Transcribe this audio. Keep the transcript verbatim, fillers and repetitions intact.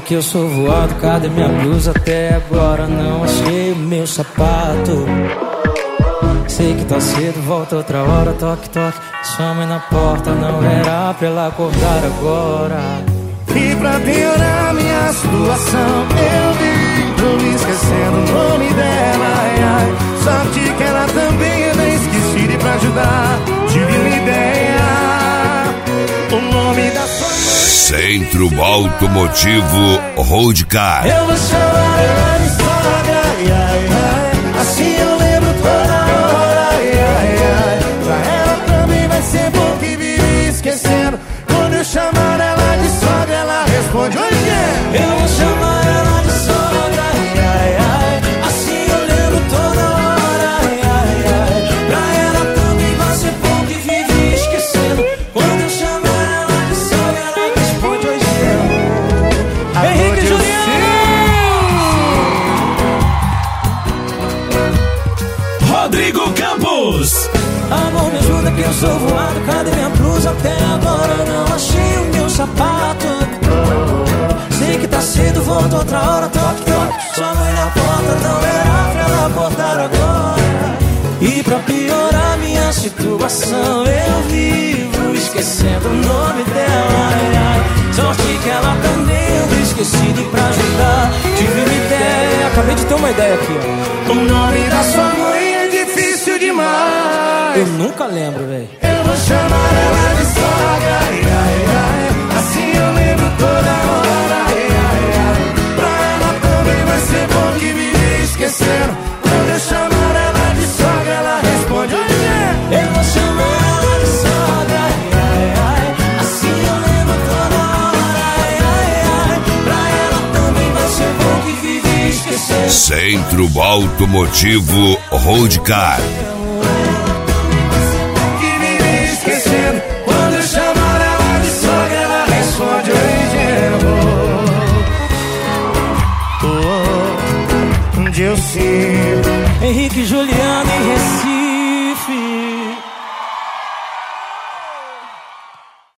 que eu sou voado, cadê minha blusa? Até agora não achei o meu sapato. Sei que tá cedo, volta outra hora, toque, toque. Sua mãe na porta, não era pra ela acordar agora. E pra piorar minha situação, eu vivo esquecendo o nome dela, ai, ai. Sorte que ela também é bem esquecida. E pra ajudar, tive uma ideia. O nome da sua mãe... Centro Automotivo Roadcar. Eu vou chamar ela de sogra, ai, ai, ai. Assim eu lembro toda hora, ai, ai, ai. Pra ela também vai ser bom que vive esquecendo. Quando eu chamar ela de sogra, ela responde: hoje é. Eu vou chamar ela de sogra, ai, ai, ai. Assim eu lembro toda hora, ai, ai, ai. Pra ela também vai ser bom que vive esquecendo. Quando eu chamar ela de sogra, ela responde: hoje é. Henrique Juliano! Rodrigo Campos. Amor, me ajuda que eu sou voado, cadê minha blusa? Até agora não achei o meu sapato. Sei que tá cedo, volto outra hora, toque, toque. Sua mãe na porta, não era pra ela acordar agora. E pra piorar minha situação, eu vivo esquecendo o nome dela, ai, ai. Sorte que ela também eu esqueci de pra ajudar. Tive uma ideia, acabei de ter uma ideia aqui, ó. O nome da sua mãe é difícil demais. Eu nunca lembro, velho. Eu vou chamar ela de sogra, ai, ai, ai. Assim eu lembro toda hora, ai, ai, ai. Pra ela também vai ser bom que vive esquecendo. Quando eu chamar ela de sogra, ela responde: hoje é. Eu vou chamar ela de sogra, ai, ai, ai. Assim eu lembro toda hora, ai, ai, ai. Pra ela também vai ser bom que vive esquecendo. Centro Automotivo Roadcar. Quando eu chamar ela de sogra, ela responde: hoje é amor. Onde eu sinto Henrique Juliano em Recife.